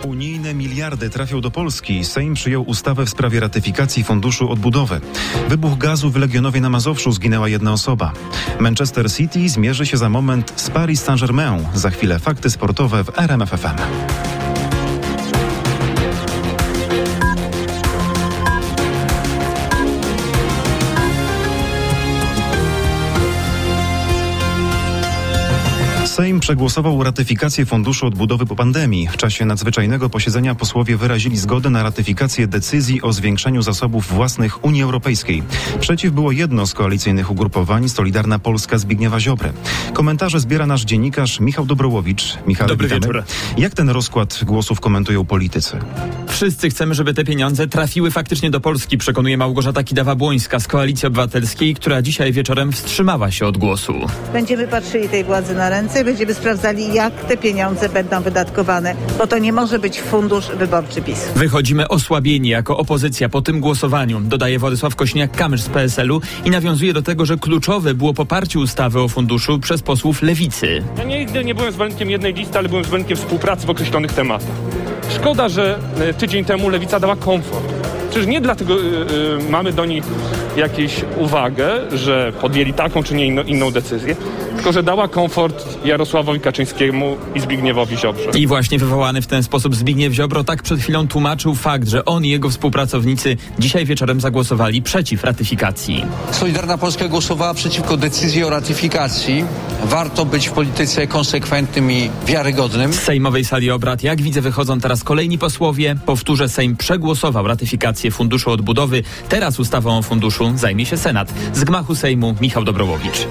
Unijne miliardy trafią do Polski. Sejm przyjął ustawę w sprawie ratyfikacji Funduszu Odbudowy. Wybuch gazu w Legionowie na Mazowszu, zginęła jedna osoba. Manchester City zmierzy się za moment z Paris Saint-Germain. Za chwilę fakty sportowe w RMF FM. Sejm przegłosował ratyfikację Funduszu Odbudowy po pandemii. W czasie nadzwyczajnego posiedzenia posłowie wyrazili zgodę na ratyfikację decyzji o zwiększeniu zasobów własnych Unii Europejskiej. Przeciw było jedno z koalicyjnych ugrupowań, Solidarna Polska Zbigniewa Ziobry. Komentarze zbiera nasz dziennikarz Michał Dobrowowicz. Michał, dobry wieczór. Jak ten rozkład głosów komentują politycy? Wszyscy chcemy, żeby te pieniądze trafiły faktycznie do Polski, przekonuje Małgorzata Kidawa-Błońska z Koalicji Obywatelskiej, która dzisiaj wieczorem wstrzymała się od głosu. Będziemy patrzyli tej władzy na ręce. Będziemy sprawdzali, jak te pieniądze będą wydatkowane, bo to nie może być fundusz wyborczy PiS. Wychodzimy osłabieni jako opozycja po tym głosowaniu, dodaje Władysław Kosiniak-Kamysz z PSL-u i nawiązuje do tego, że kluczowe było poparcie ustawy o funduszu przez posłów Lewicy. Ja nigdy nie byłem zwolennikiem jednej listy, ale byłem zwolennikiem współpracy w określonych tematach. Szkoda, że tydzień temu Lewica dała komfort. Przecież nie dlatego mamy do nich jakąś uwagę, że podjęli taką czy nie inną decyzję, tylko że dała komfort Jarosławowi Kaczyńskiemu i Zbigniewowi Ziobrze. I właśnie wywołany w ten sposób Zbigniew Ziobro tak przed chwilą tłumaczył fakt, że on i jego współpracownicy dzisiaj wieczorem zagłosowali przeciw ratyfikacji. Solidarna Polska głosowała przeciwko decyzji o ratyfikacji. Warto być w polityce konsekwentnym i wiarygodnym. Z sejmowej sali obrad, jak widzę, wychodzą teraz kolejni posłowie. Powtórzę, Sejm przegłosował ratyfikację Funduszu Odbudowy. Teraz ustawą o funduszu zajmie się Senat. Z gmachu Sejmu Michał Dobrowowicz.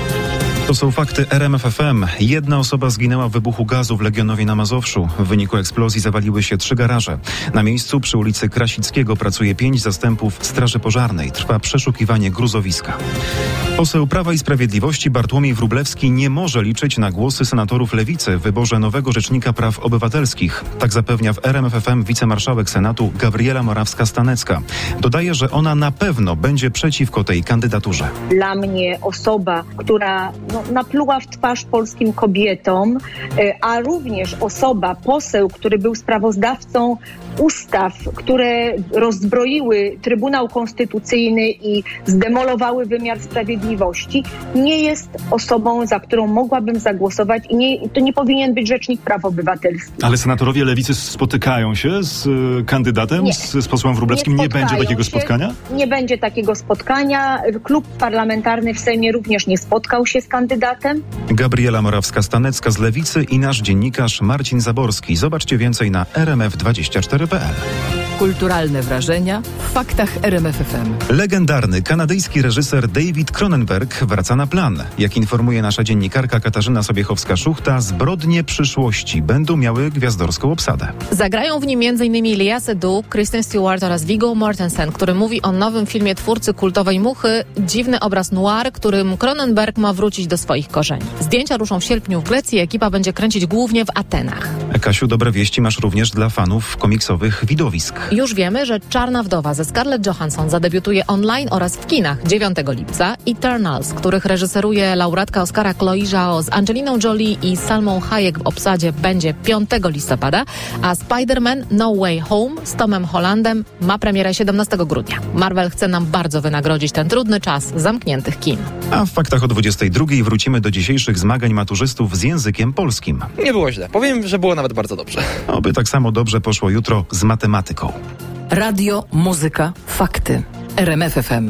To są fakty RMF FM. Jedna osoba zginęła w wybuchu gazu w Legionowie na Mazowszu. W wyniku eksplozji zawaliły się 3 garaże. Na miejscu przy ulicy Krasickiego pracuje 5 zastępów Straży Pożarnej. Trwa przeszukiwanie gruzowiska. Poseł Prawa i Sprawiedliwości Bartłomiej Wróblewski nie może liczyć na głosy senatorów Lewicy w wyborze nowego rzecznika praw obywatelskich. Tak zapewnia w RMF FM wicemarszałek Senatu Gabriela Morawska-Stanecka. Dodaje, że ona na pewno będzie przeciwko tej kandydaturze. Dla mnie osoba, która napluła w twarz polskim kobietom, a również poseł, który był sprawozdawcą ustaw, które rozbroiły Trybunał Konstytucyjny i zdemolowały wymiar sprawiedliwości, nie jest osobą, za którą mogłabym zagłosować i to nie powinien być rzecznik praw obywatelskich. Ale senatorowie Lewicy spotykają się z kandydatem, z posłem Wróblewskim? Nie będzie takiego spotkania? Nie będzie takiego spotkania. Klub parlamentarny w Sejmie również nie spotkał się z kandydatem. Gabriela Morawska-Stanecka z Lewicy i nasz dziennikarz Marcin Zaborski. Zobaczcie więcej na rmf24.pl. Kulturalne wrażenia w faktach RMF FM. Legendarny kanadyjski reżyser David Cronenberg wraca na plan. Jak informuje nasza dziennikarka Katarzyna Sobiechowska-Szuchta, Zbrodnie przyszłości będą miały gwiazdorską obsadę. Zagrają w nim m.in. Lea Seydoux, Kristen Stewart oraz Viggo Mortensen, który mówi o nowym filmie twórcy kultowej Muchy, dziwny obraz noir, którym Cronenberg ma wrócić do swoich korzeni. Zdjęcia ruszą w sierpniu w Grecji, ekipa będzie kręcić głównie w Atenach. Kasiu, dobre wieści masz również dla fanów komiksowych widowisk. Już wiemy, że Czarna Wdowa ze Scarlett Johansson zadebiutuje online oraz w kinach 9 lipca. Eternals, których reżyseruje laureatka Oscara Chloe Zhao z Angeliną Jolie i Salmą Hayek w obsadzie, będzie 5 listopada, a Spider-Man No Way Home z Tomem Hollandem ma premierę 17 grudnia. Marvel chce nam bardzo wynagrodzić ten trudny czas zamkniętych kin. A w faktach o 22:00 wrócimy do dzisiejszych zmagań maturzystów z językiem polskim. Nie było źle. Powiem, że było nawet bardzo dobrze. Oby tak samo dobrze poszło jutro z matematyką. Radio, muzyka, fakty. RMF FM.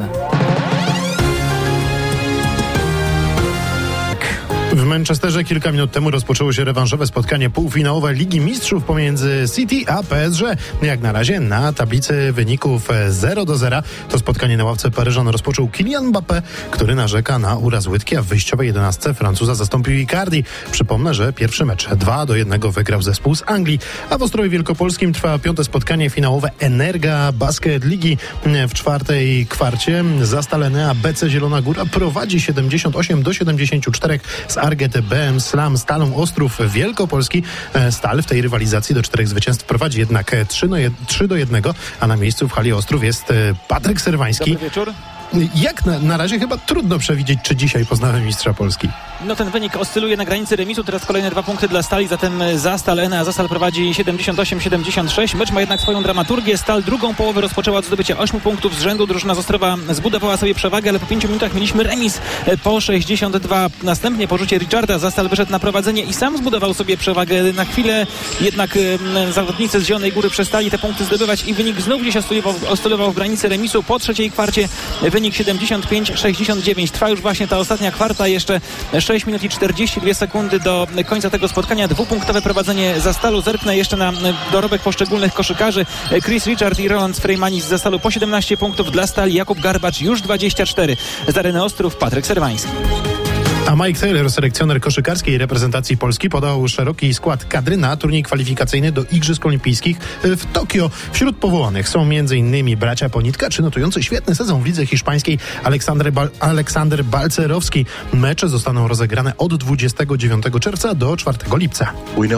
W Manchesterze kilka minut temu rozpoczęło się rewanżowe spotkanie półfinałowe Ligi Mistrzów pomiędzy City a PSG. Jak na razie na tablicy wyników 0-0. To spotkanie na ławce Paryżan rozpoczął Kylian Mbappé, który narzeka na uraz łydki, a w wyjściowej 11 Francuza zastąpił Icardi. Przypomnę, że pierwszy mecz 2-1 wygrał zespół z Anglii, a w Ostrowie Wielkopolskim trwa 5. spotkanie finałowe Energa Basket Ligi. W 4. kwarcie zastalene BC Zielona Góra prowadzi 78-74 z ARGTB Slam Stalą Ostrów Wielkopolski. Stal w tej rywalizacji do 4 zwycięstw prowadzi jednak 3-1, a na miejscu w hali Ostrów jest Patryk Serwański. Dobry wieczór. Jak na razie chyba trudno przewidzieć, czy dzisiaj poznamy mistrza Polski. No ten wynik oscyluje na granicy remisu, teraz kolejne 2 punkty dla Stali, zatem Zastal, Enea Zastal prowadzi 78-76. Mecz ma jednak swoją dramaturgię. Stal drugą połowę rozpoczęła od zdobycia 8 punktów z rzędu. Drużyna z Ostrowa zbudowała sobie przewagę, ale po 5 minutach mieliśmy remis po 62. Następnie po rzucie Richarda Zastal wyszedł na prowadzenie i sam zbudował sobie przewagę. Na chwilę jednak zawodnicy z Zielonej Góry przestali te punkty zdobywać i wynik znów gdzieś oscylował w granicy remisu. Po trzeciej kwarcie wynik 75-69. Trwa już właśnie ta ostatnia kwarta, jeszcze 6 minut i 42 sekundy do końca tego spotkania. 2-punktowe prowadzenie Zastalu. Zerknę jeszcze na dorobek poszczególnych koszykarzy. Chris Richard i Roland Frejmanis z Zastalu po 17 punktów dla Stali. Jakub Garbacz już 24. Z Areny Ostrów Patryk Serwański. A Mike Taylor, selekcjoner koszykarskiej reprezentacji Polski, podał szeroki skład kadry na turniej kwalifikacyjny do Igrzysk Olimpijskich w Tokio. Wśród powołanych są m.in. bracia Ponitka, czy notujący świetny sezon w lidze hiszpańskiej Aleksander Balcerowski. Mecze zostaną rozegrane od 29 czerwca do 4 lipca.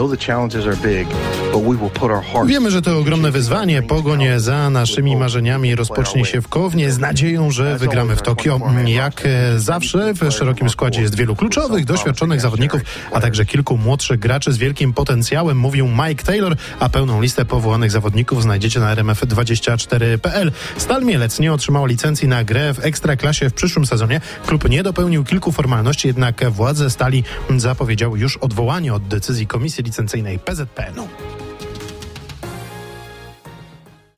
Wiemy, że to ogromne wyzwanie. Pogoń za naszymi marzeniami rozpocznie się w Kownie z nadzieją, że wygramy w Tokio. Jak zawsze w szerokim składzie jest wielu kluczowych, doświadczonych zawodników, a także kilku młodszych graczy z wielkim potencjałem, mówił Mike Taylor, a pełną listę powołanych zawodników znajdziecie na rmf24.pl. Stal Mielec nie otrzymała licencji na grę w Ekstraklasie w przyszłym sezonie. Klub nie dopełnił kilku formalności, jednak władze Stali zapowiedziały już odwołanie od decyzji Komisji Licencyjnej PZPN-u.